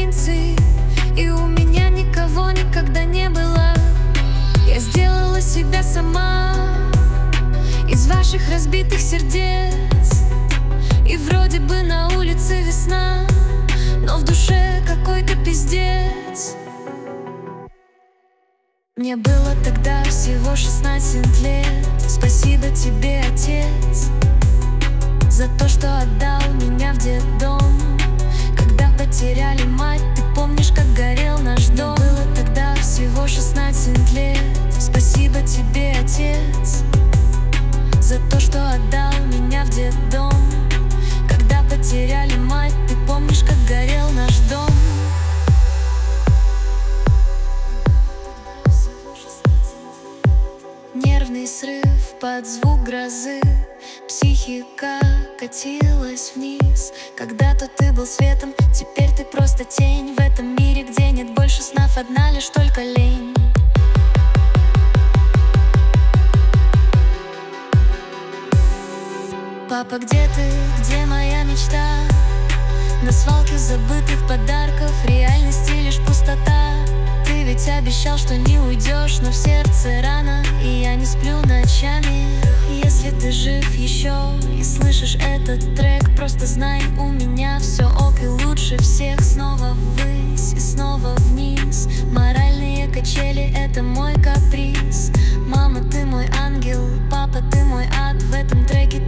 провинции, и у меня никого никогда не было. Я сделала себя сама из ваших разбитых сердец. И вроде бы на улице весна, но в душе какой-то пиздец. Мне было тогда всего 16 лет. Спасибо тебе, отец, за то, что отдал меня в детдом. Когда потеряли мать, ты помнишь, как горел наш дом? Мне было тогда всего 16 лет. Спасибо тебе, отец, за то, что отдал меня в детдом. Когда потеряли мать, ты помнишь, как горел наш дом? Нервный срыв под звук грозы, психика катилась вниз. Когда-то ты был светом, теперь ты просто тень. В этом мире, где нет больше снов, одна лишь только лень. Папа, где ты? Где моя мечта? На свалке забытых подарков в реальности лишь пустота. Ты ведь обещал, что не уйдешь, но в сердце рано, и я не сплю ночами. Если ты жив еще и слышишь этот трек, просто знай, у меня все ок, и лучше всех. Снова ввысь и снова вниз. Моральные качели — это мой каприз. Мама, ты мой ангел, папа, ты мой ад. В этом треке